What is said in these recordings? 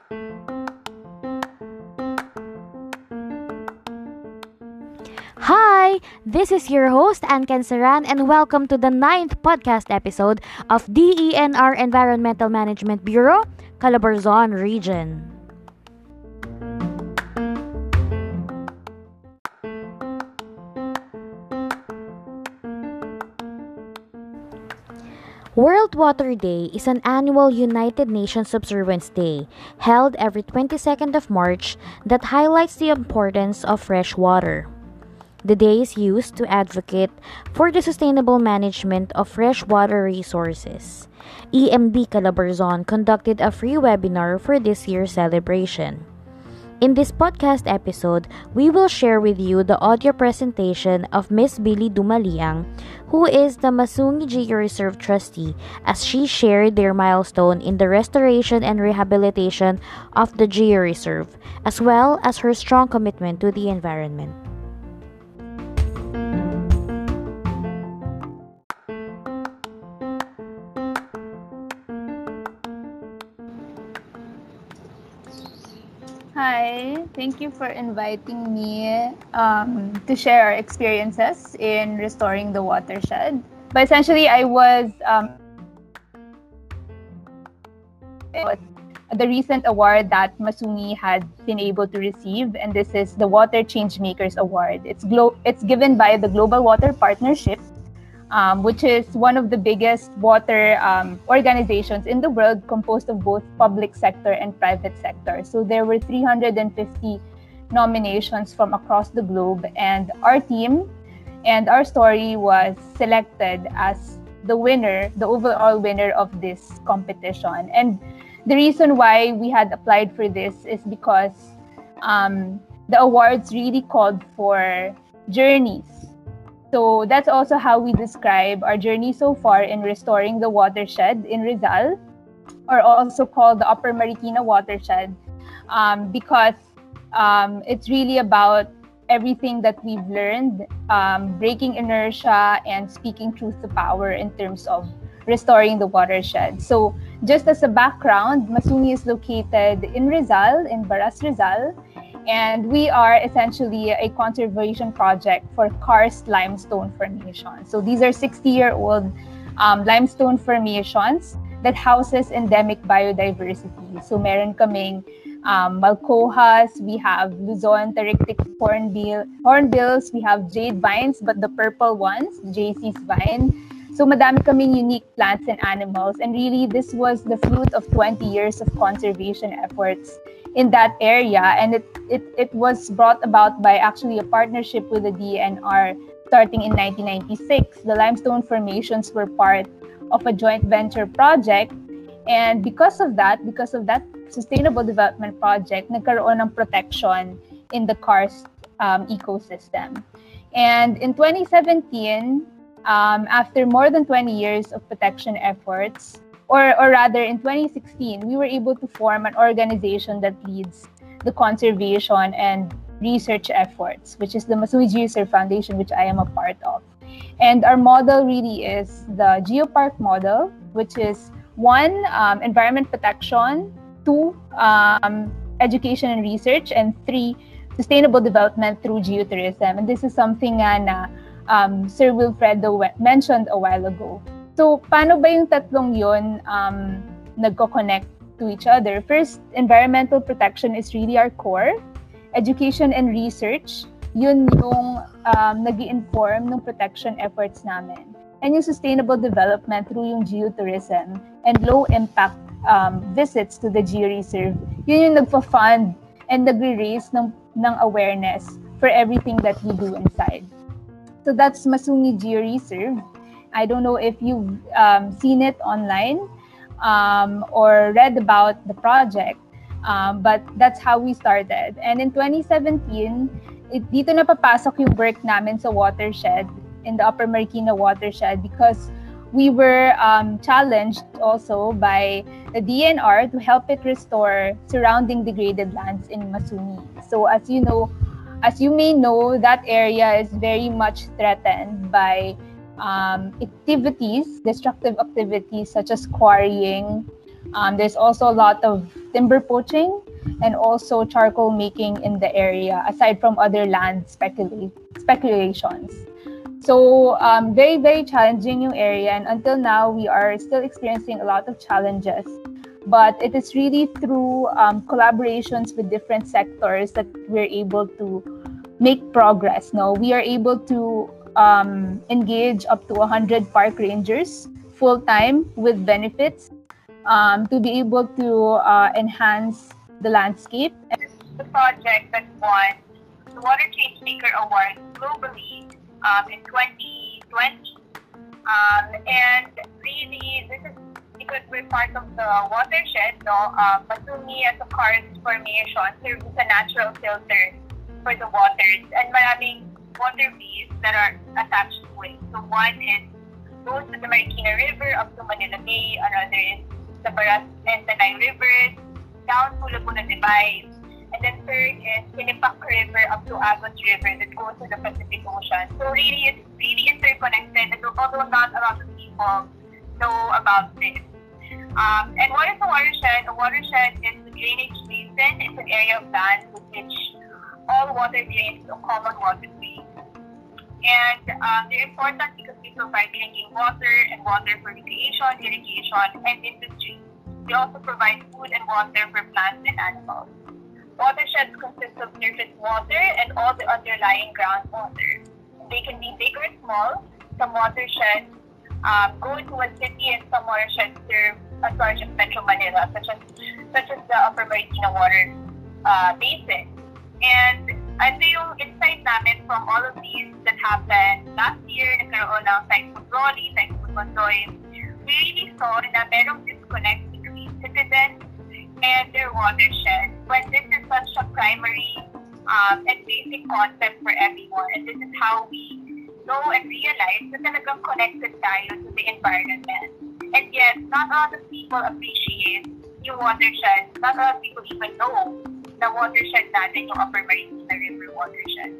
Hi, this is your host, Anken Saran, and welcome to the ninth podcast episode of DENR Environmental Management Bureau, Calabarzon Region. World Water Day is an annual United Nations Observance Day held every 22nd of March that highlights the importance of fresh water. The day is used to advocate for the sustainable management of freshwater resources. EMB Calabarzon conducted a free webinar for this year's celebration. In this podcast episode, we will share with you the audio presentation of Ms. Billy Dumaliang, who is the Masungi Geo-Reserve trustee, as she shared their milestone in the restoration and rehabilitation of the Geo-Reserve, as well as her strong commitment to the environment. Hi, thank you for inviting me to share our experiences in restoring the watershed. But essentially, it was the recent award that Masungi had been able to receive, and this is the Water Changemakers Award. It's given by the Global Water Partnership, which is one of the biggest water organizations in the world, composed of both public sector and private sector. So there were 350 nominations from across the globe, and our team and our story was selected as the winner, the overall winner of this competition. And the reason why we had applied for this is because the awards really called for journeys. So that's also how we describe our journey so far in restoring the watershed in Rizal, or also called the Upper Marikina Watershed, because it's really about everything that we've learned, breaking inertia and speaking truth to power in terms of restoring the watershed. So just as a background, Masungi is located in Rizal, in Baras, Rizal, and we are essentially a conservation project for karst limestone formation. So these are 60-year-old limestone formations that houses endemic biodiversity. So meron kaming Malcohas, we have Luzon Tarictic hornbills, we have jade vines, but the purple ones, JC's vine. So madami kaming unique plants and animals, and really this was the fruit of 20 years of conservation efforts in that area, and it was brought about by actually a partnership with the DNR starting in 1996. The limestone formations were part of a joint venture project, and because of that sustainable development project, nagkaroon ng protection in the karst ecosystem. And in 2017, after more than 20 years of protection efforts, or rather in 2016, we were able to form an organization that leads the conservation and research efforts, which is the Masungi Geo-Reserve Foundation, which I am a part of. And our model really is the Geopark model, which is 1, environment protection, 2, education and research, and 3, sustainable development through geotourism. And this is something na Sir Wilfredo mentioned a while ago. So, paano ba yung tatlong yun nagko-connect to each other? First, environmental protection is really our core. Education and research, yun yung nag-i-inform ng protection efforts namin. And yung sustainable development through yung geotourism and low-impact visits to the Geo-Reserve, yun yung nagpa-fund and nagre-raise ng awareness for everything that we do inside. So that's Masungi Geo-Reserve. I don't know if you've seen it online or read about the project, but that's how we started. And in 2017, dito na papasok yung work namin sa watershed, in the Upper Marikina watershed, because we were challenged also by the DNR to help it restore surrounding degraded lands in Masungi. So as you may know, that area is very much threatened by destructive activities such as quarrying. There's also a lot of timber poaching and also charcoal making in the area, aside from other land speculations. So very, very challenging yung area, and until now we are still experiencing a lot of challenges. But it is really through collaborations with different sectors that we're able to make progress. No, we are able to engage up to 100 park rangers full time with benefits to be able to enhance the landscape. And this is the project that won the Water Changemaker Award globally in 2020. And really, this is because we're part of the watershed. No, Masumi as a karst formation serves as a natural filter for the waters, and maraming waterways that are attached to it. So one is goes to the Marikina River up to Manila Bay, another is the Baras and Tanay Rivers down to Laguna de Bay, and then third is Pinipak River up to Agos River that goes to the Pacific Ocean. So really, it's really interconnected, and although not a lot of people know about this. And what is a watershed? A watershed is a drainage basin. It's an area of land with which all water drains to a common waterway. And they're important because they provide drinking water and water for recreation, irrigation, and industry. They also provide food and water for plants and animals. Watersheds consist of surface water and all the underlying groundwater. They can be big or small. Some watersheds go into a city, and some watersheds serve as large as Metro Manila, such as the Upper Marikina Water Basin. And ito yung insight namin from all of these that happened last year, nagkaroon ng Typhoon Rolly, Typhoon Bondoy. We really saw na merong disconnect between citizens and their watershed when this is such a primary and basic concept for everyone. And this is how we know and realize na talagang connected tayo to the environment. And yet, not a lot of people appreciate yung watershed. Not a lot of people even know the watershed natin, yung Upper Marikina River watershed.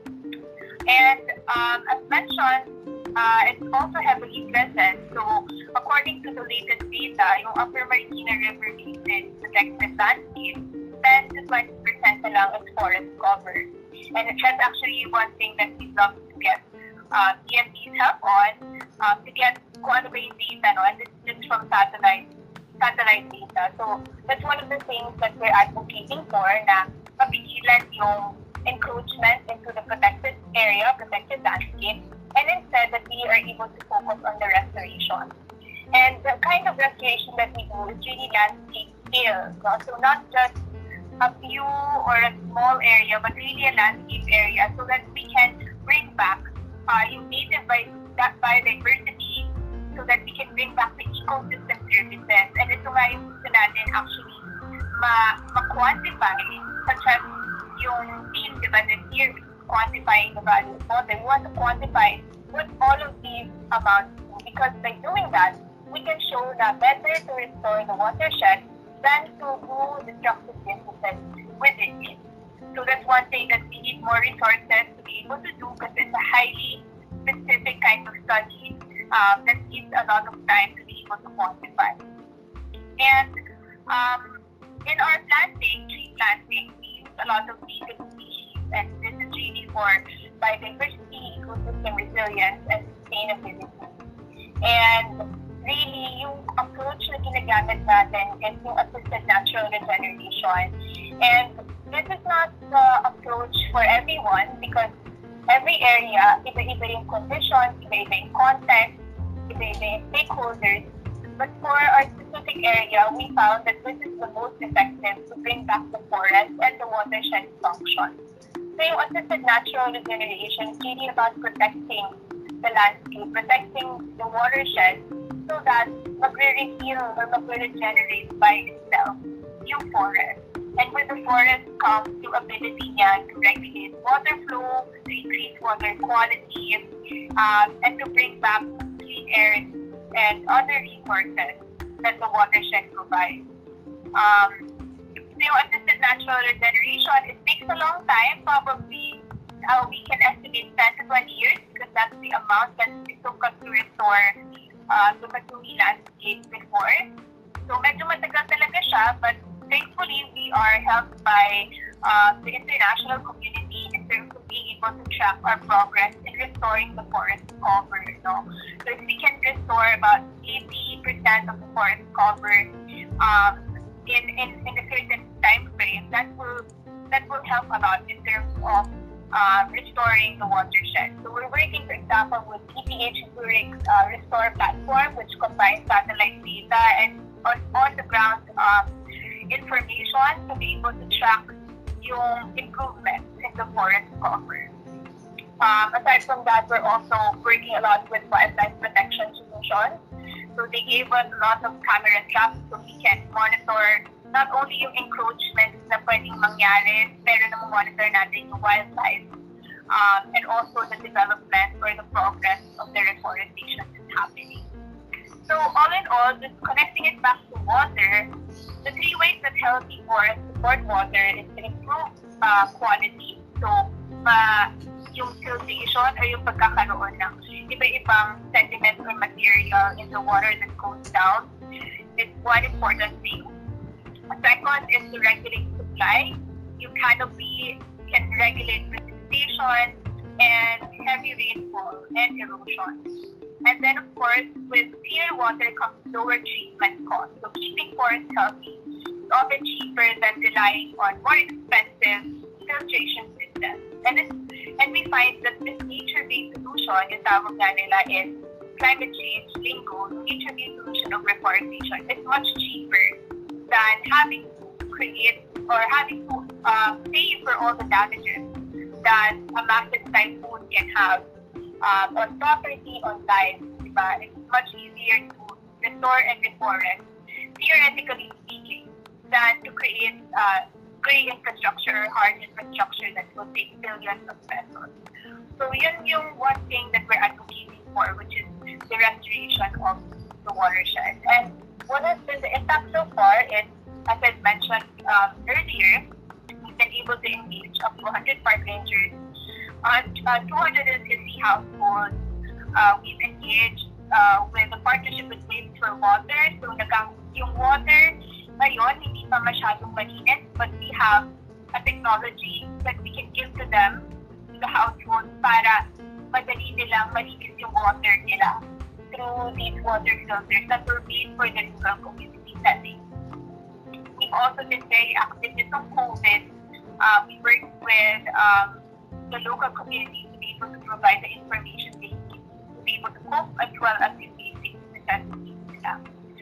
And as mentioned, it's also heavily present. So, according to the latest data, yung Upper Marikina River Basin protected landscape, 10 to 20% na lang is forest covered. And that's actually one thing that we'd love to get EMP's help on, to get quantitative data, no? And this is just from satellite data. So that's one of the things that we're advocating for, na mapigilan yung encroachment into the protected area, protected landscape, and instead that we are able to focus on the restoration. And the kind of restoration that we do is really landscape scale. No? So not just a few or a small area, but really a landscape area, so that we can bring back yung native biodiversity, so that we can bring back the ecosystem services. And ito nga yung gusto natin actually ma-quantify, such as yung theme, diba, this year, quantifying the value of water. We want to quantify what all of these amounts to, because by doing that, we can show that better to restore the watershed than to do destructive businesses within it. So that's one thing that we need more resources to be able to do, because it's a highly specific kind of study that needs a lot of time to be able to quantify. And in our planting, tree planting, we use a lot of native species, and this is really for biodiversity, ecosystem resilience, and sustainability. And really, yung approach na ginagamit natin is yung assisted natural regeneration. And this is not the approach for everyone, because every area, iba-iba yung conditions, iba-iba yung context, iba-iba yung stakeholders. But for our specific area, we found that this is the most effective to bring back the forest and the watershed function. So yung assisted natural regeneration is really about protecting the landscape, protecting the watershed, so that magre-reheal or magre-regenerate by itself yung forest. And with the forest comes yung ability niya to regulate water flow, to increase water quality, and to bring back clean air and other resources that the watershed provides. So yung assisted natural regeneration, it takes a long time, probably we can estimate 10 to 20 years, because that's the amount that it took us to restore the Masumi landscape before. So medyo matagal talaga siya, but thankfully, we are helped by the international community in terms of being able to track our progress in restoring the forest cover. No? So if we can restore about 80% of the forest cover in a certain time frame, that will help a lot in terms of restoring the watershed. So we're working, for example, with PPH Zurich's Restore platform, which combines satellite data and on the ground information to be able to track yung improvements in the forest cover. Aside from that, we're also working a lot with wildlife protection solutions. So they gave us a lot of camera traps so we can monitor not only yung encroachments na pwedeng mangyari, pero na-monitor natin yung wildlife and also the development or the progress of the reforestation that's happening. So all in all, just connecting it back to water, the three ways that healthy forests support water is to improve quality. So yung filtration or yung pagkakaroon ng iba-ibang sediment or material in the water that goes down is one important thing. A second is to regulate supply. Yung canopy can regulate precipitation and heavy rainfall and erosion. And then, of course, with clear water comes lower treatment costs. So keeping forests healthy is often cheaper than relying on more expensive filtration systems. And we find that this nature-based solution, yung tawag nga nila is climate change lingo, nature-based solution of reforestation is much cheaper than having to create or having to pay for all the damages that a massive typhoon can have on property, on life. Diba? It's much easier to restore and reforest, theoretically speaking, than to create gray infrastructure, hard infrastructure that will take billions of pesos. So yun yung one thing that we're advocating for, which is the restoration of the watershed. And what has been the impact so far is, as I mentioned earlier, we've been able to engage up to 100 park rangers on 250 households. We've engaged with a partnership with Waves for Water. So yung water ngayon, hindi pa masyadong malinis, but we have a technology that we can give to them, to the households, para madali nilang malinis yung water nila through these water filters that were made for the rural community setting. We've also been very active nitong COVID. We worked with the local community to be able to provide the information they need to be able to cope as well as the basic necessities nila.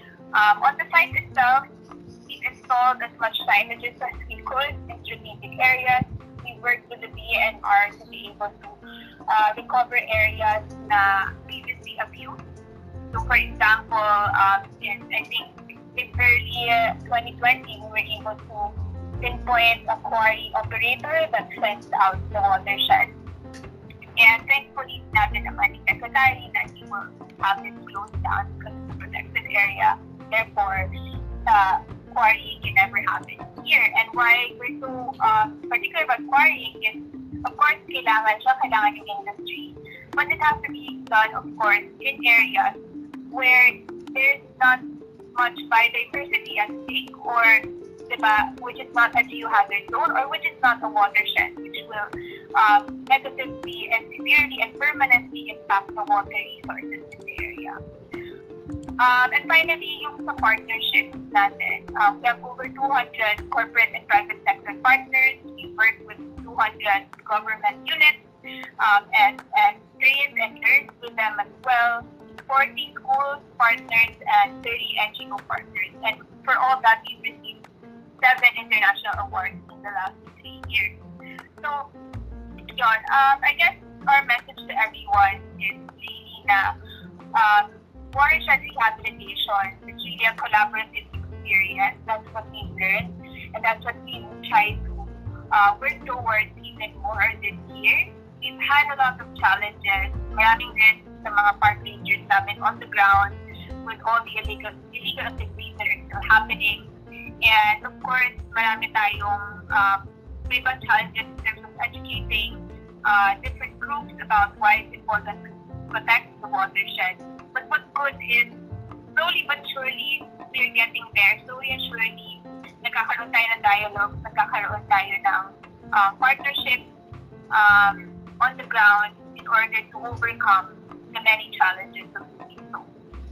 On the site itself, we've installed as much signages as we could in strategic areas. We worked with the DNR to be able to recover areas na previously abused. So for example, in early 2020, we were able to pinpoint a quarry operator that fenced out the watershed. And thankfully, natin naman ni Secretary na he will have this closed down because it's a protected area. Therefore, quarrying can never happen here. And why we're so particular about quarrying is, of course, kailangan yung industry. But it has to be done, of course, in areas where there's not much biodiversity at stake, or diba, which is not a geohazard zone, or which is not a watershed, which will negatively and severely and permanently impact the water resources in the area. And finally, yung sa partnerships natin. We have over 200 corporate and private sector partners. We work with 200 government units and trained and learned with them as well. 40 schools partners and 30 NGO partners. And for all that, we've received 7 international awards in the last 3 years. So, yun, I guess our message to everyone is really na watershed rehabilitation is really a collaborative experience. That's what we've learned, and that's what we try to work towards even more this year. We've had a lot of challenges. Maraming risks sa mga park rangers namin on the ground with all the illegal activities that are still happening. And of course, marami tayong iba challenges in terms of educating different groups about why it's important to protect the watershed. But what's good is, slowly but surely, we're getting there. Slowly and surely, nagkakaroon tayo ng dialogue, nagkakaroon tayo ng partnership on the ground in order to overcome the many challenges of doing so.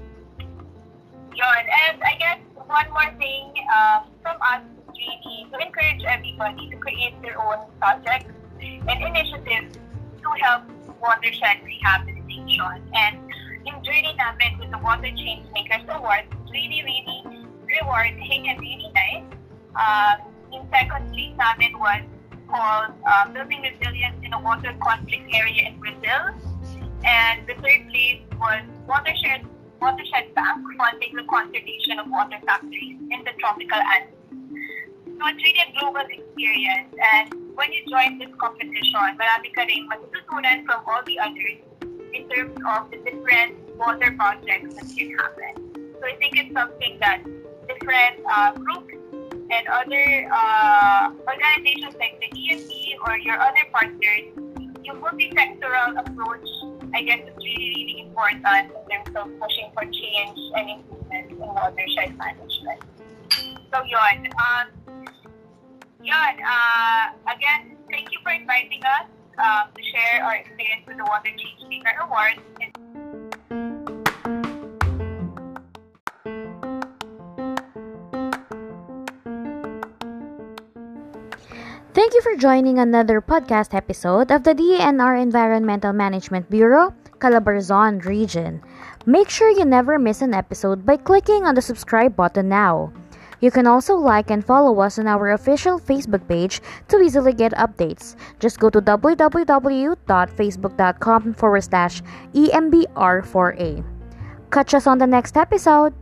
Yun. And I guess one more thing from us is really to encourage everybody to create their own projects and initiatives to help watershed rehabilitation. And yung journey namin with the Water Changemakers Award is really, really rewarding and really nice. Yung second place namin was called Building Resilience in a Water Conflict Area in Brazil. And the third place was Watershed Bank, funding the conservation of water factories in the tropical Andes. So it's really a global experience. And when you join this competition, marami ka rin matututunan from all the others in terms of the different water projects that can happen. So I think it's something that different groups and other organizations like the EMB or your other partners, yung multi-sectoral approach, I guess, is really, really important in terms of pushing for change and improvement in watershed management. So yun. Again, thank you for inviting us to share our experience with the Water Changemaker Award. Thank you for joining another podcast episode of the DENR Environmental Management Bureau, Calabarzon Region. Make sure you never miss an episode by clicking on the subscribe button now. You can also like and follow us on our official Facebook page to easily get updates. Just go to www.facebook.com/EMBR4A. Catch us on the next episode.